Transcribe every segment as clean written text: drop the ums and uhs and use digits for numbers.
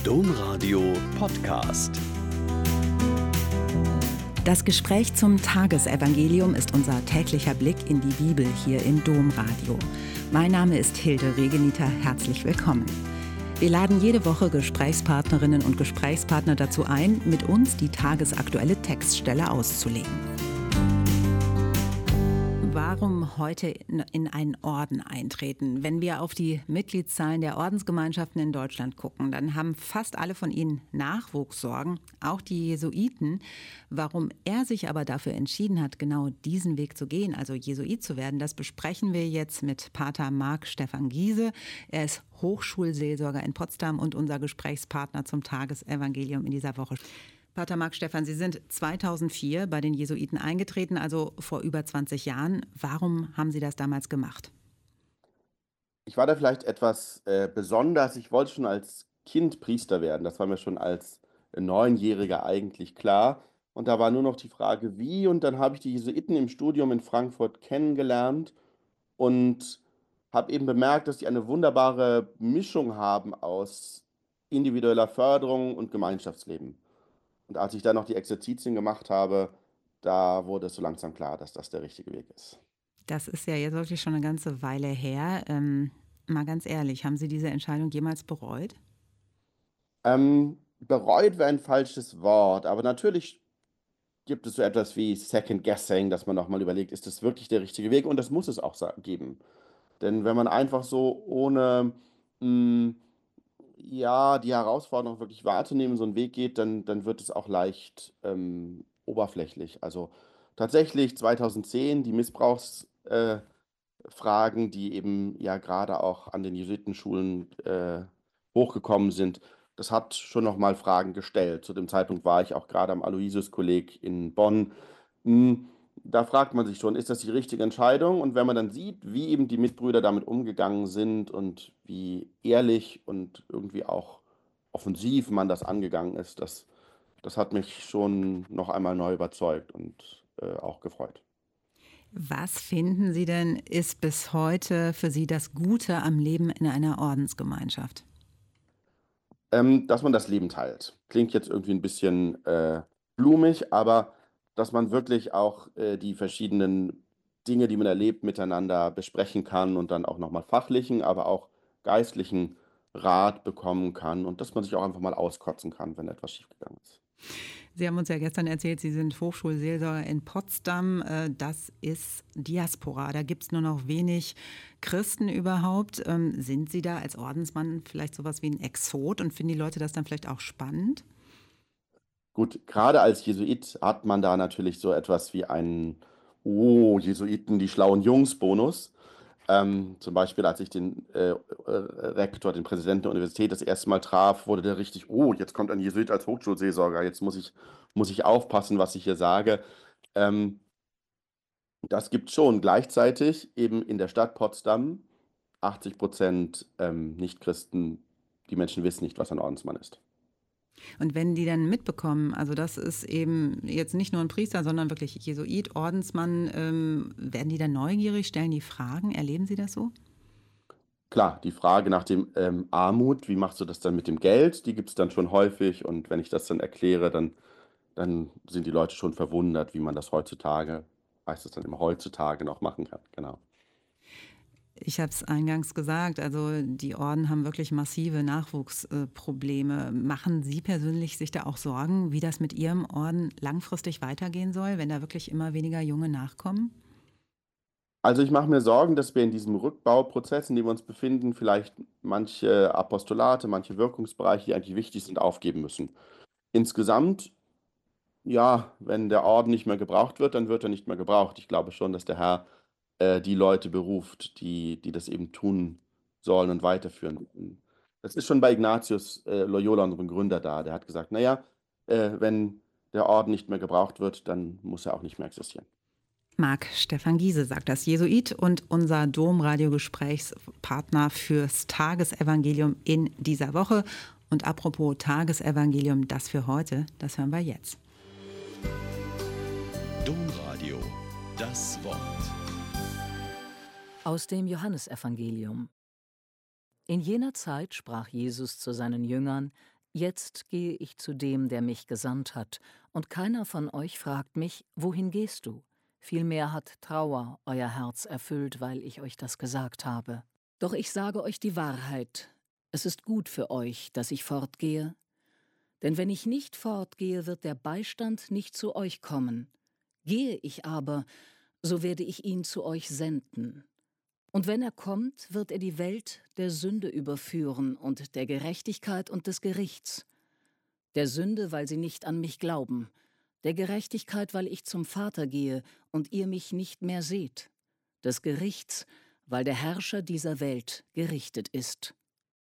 Domradio Podcast. Das Gespräch zum Tagesevangelium ist unser täglicher Blick in die Bibel hier im Domradio. Mein Name ist Hilde Regeniter, herzlich willkommen. Wir laden jede Woche Gesprächspartnerinnen und Gesprächspartner dazu ein, mit uns die tagesaktuelle Textstelle auszulegen. Warum heute in einen Orden eintreten? Wenn wir auf die Mitgliedszahlen der Ordensgemeinschaften in Deutschland gucken, dann haben fast alle von ihnen Nachwuchssorgen, auch die Jesuiten. Warum er sich aber dafür entschieden hat, genau diesen Weg zu gehen, also Jesuit zu werden, das besprechen wir jetzt mit Pater Marc Stephan Giese. Er ist Hochschulseelsorger in Potsdam und unser Gesprächspartner zum Tagesevangelium in dieser Woche. Pater Marc Stephan, Sie sind 2004 bei den Jesuiten eingetreten, also vor über 20 Jahren. Warum haben Sie das damals gemacht? Ich war da vielleicht etwas besonders. Ich wollte schon als Kind Priester werden. Das war mir schon als Neunjähriger eigentlich klar. Und da war nur noch die Frage, wie. Und dann habe ich die Jesuiten im Studium in Frankfurt kennengelernt und habe eben bemerkt, dass die eine wunderbare Mischung haben aus individueller Förderung und Gemeinschaftsleben. Und als ich dann noch die Exerzitien gemacht habe, da wurde es so langsam klar, dass das der richtige Weg ist. Das ist ja jetzt wirklich schon eine ganze Weile her. Mal ganz ehrlich, haben Sie diese Entscheidung jemals bereut? Bereut wäre ein falsches Wort, aber natürlich gibt es so etwas wie Second Guessing, dass man nochmal überlegt, ist das wirklich der richtige Weg? Und das muss es auch geben. Denn wenn man einfach so ohne mh, ja, die Herausforderung wirklich wahrzunehmen, so einen Weg geht, dann wird es auch leicht oberflächlich. Also tatsächlich 2010 die Missbrauchsfragen, Fragen, die eben ja gerade auch an den Jesuitenschulen hochgekommen sind, das hat schon nochmal Fragen gestellt. Zu dem Zeitpunkt war ich auch gerade am Aloysius-Kolleg in Bonn. Hm, Da fragt man sich schon, ist das die richtige Entscheidung? Und wenn man dann sieht, wie eben die Mitbrüder damit umgegangen sind und wie ehrlich und irgendwie auch offensiv man das angegangen ist, das hat mich schon noch einmal neu überzeugt und auch gefreut. Was finden Sie denn, ist bis heute für Sie das Gute am Leben in einer Ordensgemeinschaft? Dass man das Leben teilt. Klingt jetzt irgendwie ein bisschen blumig, aber dass man wirklich auch die verschiedenen Dinge, die man erlebt, miteinander besprechen kann und dann auch nochmal fachlichen, aber auch geistlichen Rat bekommen kann und dass man sich auch einfach mal auskotzen kann, wenn etwas schiefgegangen ist. Sie haben uns ja gestern erzählt, Sie sind Hochschulseelsorger in Potsdam. Das ist Diaspora. Da gibt es nur noch wenig Christen überhaupt. Sind Sie da als Ordensmann vielleicht sowas wie ein Exot und finden die Leute das dann vielleicht auch spannend? Gut, gerade als Jesuit hat man da natürlich so etwas wie einen, oh, Jesuiten, die schlauen Jungs-Bonus. Zum Beispiel, als ich den Rektor, den Präsidenten der Universität das erste Mal traf, wurde der richtig, oh, jetzt kommt ein Jesuit als Hochschulseelsorger, jetzt muss ich aufpassen, was ich hier sage. Ähm, Das gibt schon gleichzeitig eben in der Stadt Potsdam 80% Nichtchristen, die Menschen wissen nicht, was ein Ordensmann ist. Und wenn die dann mitbekommen, also das ist eben jetzt nicht nur ein Priester, sondern wirklich Jesuit, Ordensmann, werden die dann neugierig, stellen die Fragen? Erleben Sie das so? Klar, die Frage nach dem Armut, wie machst du das dann mit dem Geld, die gibt es dann schon häufig. Und wenn ich das dann erkläre, dann sind die Leute schon verwundert, wie man das heutzutage, heißt es dann immer heutzutage noch machen kann. Genau. Ich habe es eingangs gesagt, also die Orden haben wirklich massive Nachwuchsprobleme. Machen Sie persönlich sich da auch Sorgen, wie das mit Ihrem Orden langfristig weitergehen soll, wenn da wirklich immer weniger Junge nachkommen? Also ich mache mir Sorgen, dass wir in diesem Rückbauprozess, in dem wir uns befinden, vielleicht manche Apostolate, manche Wirkungsbereiche, die eigentlich wichtig sind, aufgeben müssen. Insgesamt, ja, wenn der Orden nicht mehr gebraucht wird, dann wird er nicht mehr gebraucht. Ich glaube schon, dass der Herr die Leute beruft, die das eben tun sollen und weiterführen. Das ist schon bei Ignatius Loyola, unserem Gründer, da. Der hat gesagt, naja, wenn der Orden nicht mehr gebraucht wird, dann muss er auch nicht mehr existieren. Marc Stephan Giese sagt das, Jesuit und unser Domradio-Gesprächspartner fürs Tagesevangelium in dieser Woche. Und apropos Tagesevangelium, das für heute, das hören wir jetzt. Domradio, das Wort. Aus dem Johannesevangelium. In jener Zeit sprach Jesus zu seinen Jüngern: Jetzt gehe ich zu dem, der mich gesandt hat, und keiner von euch fragt mich, wohin gehst du? Vielmehr hat Trauer euer Herz erfüllt, weil ich euch das gesagt habe. Doch ich sage euch die Wahrheit, es ist gut für euch, dass ich fortgehe. Denn wenn ich nicht fortgehe, wird der Beistand nicht zu euch kommen. Gehe ich aber, so werde ich ihn zu euch senden. Und wenn er kommt, wird er die Welt der Sünde überführen und der Gerechtigkeit und des Gerichts. Der Sünde, weil sie nicht an mich glauben. Der Gerechtigkeit, weil ich zum Vater gehe und ihr mich nicht mehr seht. Des Gerichts, weil der Herrscher dieser Welt gerichtet ist.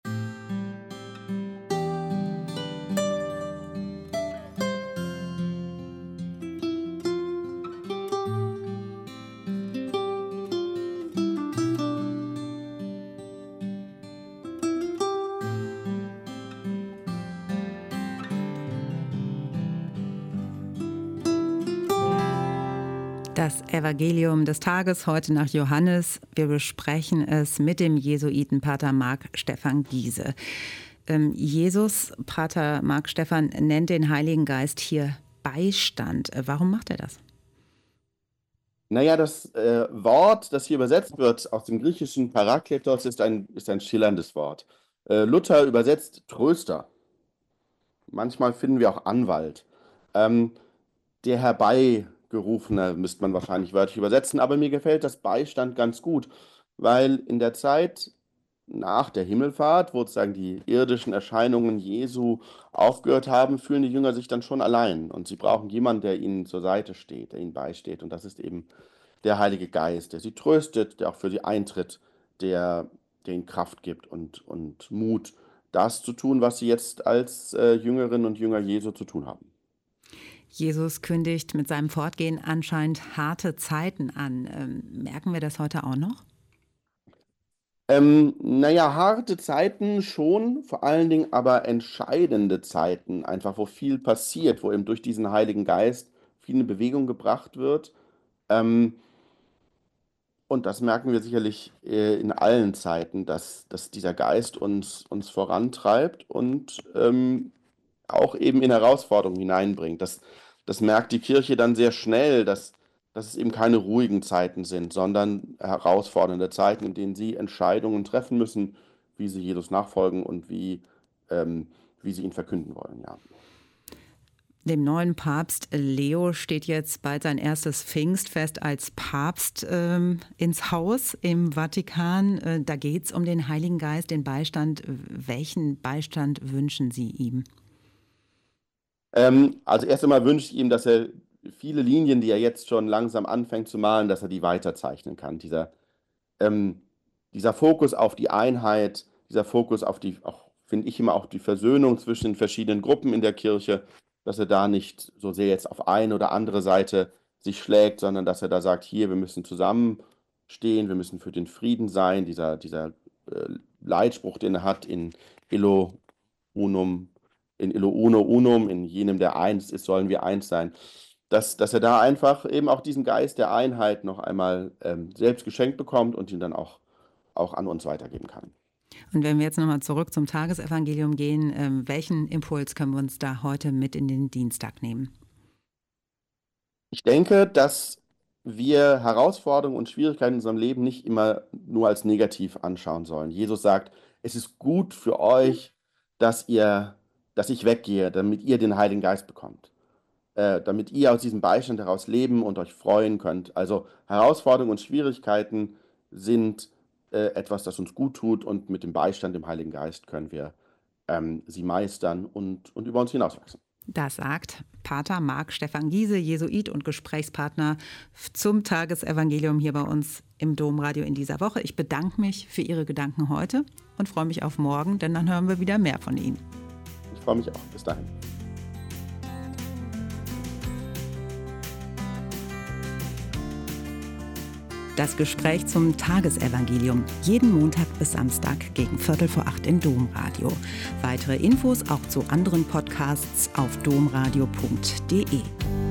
Das Evangelium des Tages heute nach Johannes. Wir besprechen es mit dem Jesuiten Pater Marc Stephan Giese. Jesus, Pater Marc Stephan, nennt den Heiligen Geist hier Beistand. Warum macht er das? Naja, das Wort, das hier übersetzt wird aus dem griechischen Parakletos, ist ein schillerndes Wort. Luther übersetzt Tröster. Manchmal finden wir auch Anwalt. Der Herbeigerufene müsste man wahrscheinlich wörtlich übersetzen, aber mir gefällt das Beistand ganz gut, weil in der Zeit nach der Himmelfahrt, wo sozusagen die irdischen Erscheinungen Jesu aufgehört haben, fühlen die Jünger sich dann schon allein und sie brauchen jemanden, der ihnen zur Seite steht, der ihnen beisteht, und das ist eben der Heilige Geist, der sie tröstet, der auch für sie eintritt, der ihnen Kraft gibt und Mut, das zu tun, was sie jetzt als Jüngerinnen und Jünger Jesu zu tun haben. Jesus kündigt mit seinem Fortgehen anscheinend harte Zeiten an. Merken wir das heute auch noch? Naja, harte Zeiten schon, vor allen Dingen aber entscheidende Zeiten, einfach wo viel passiert, wo eben durch diesen Heiligen Geist viel in Bewegung gebracht wird. Und das merken wir sicherlich in allen Zeiten, dass dieser Geist uns vorantreibt und auch eben in Herausforderungen hineinbringt. Das merkt die Kirche dann sehr schnell, dass es eben keine ruhigen Zeiten sind, sondern herausfordernde Zeiten, in denen sie Entscheidungen treffen müssen, wie sie Jesus nachfolgen und wie sie ihn verkünden wollen. Ja. Dem neuen Papst Leo steht jetzt bald sein erstes Pfingstfest als Papst ins Haus im Vatikan. Da geht es um den Heiligen Geist, den Beistand. Welchen Beistand wünschen Sie ihm? Also erst einmal wünsche ich ihm, dass er viele Linien, die er jetzt schon langsam anfängt zu malen, dass er die weiterzeichnen kann. Dieser Fokus auf die Einheit, dieser Fokus auf die, auch finde ich immer, auch die Versöhnung zwischen den verschiedenen Gruppen in der Kirche, dass er da nicht so sehr jetzt auf eine oder andere Seite sich schlägt, sondern dass er da sagt, hier, wir müssen zusammenstehen, wir müssen für den Frieden sein, dieser Leitspruch, den er hat in Illo uno unum, in jenem, der eins ist, sollen wir eins sein. Dass er da einfach eben auch diesen Geist der Einheit noch einmal selbst geschenkt bekommt und ihn dann auch an uns weitergeben kann. Und wenn wir jetzt nochmal zurück zum Tagesevangelium gehen, welchen Impuls können wir uns da heute mit in den Dienstag nehmen? Ich denke, dass wir Herausforderungen und Schwierigkeiten in unserem Leben nicht immer nur als negativ anschauen sollen. Jesus sagt, es ist gut für euch, dass ich weggehe, damit ihr den Heiligen Geist bekommt. Damit ihr aus diesem Beistand heraus leben und euch freuen könnt. Also Herausforderungen und Schwierigkeiten sind etwas, das uns gut tut, und mit dem Beistand im Heiligen Geist können wir sie meistern und über uns hinauswachsen. Das sagt Pater Marc Stephan Giese, Jesuit und Gesprächspartner zum Tagesevangelium hier bei uns im Domradio in dieser Woche. Ich bedanke mich für Ihre Gedanken heute und freue mich auf morgen, denn dann hören wir wieder mehr von Ihnen. Ich freue mich auch. Bis dahin. Das Gespräch zum Tagesevangelium. Jeden Montag bis Samstag gegen 7:15 im Domradio. Weitere Infos auch zu anderen Podcasts auf domradio.de.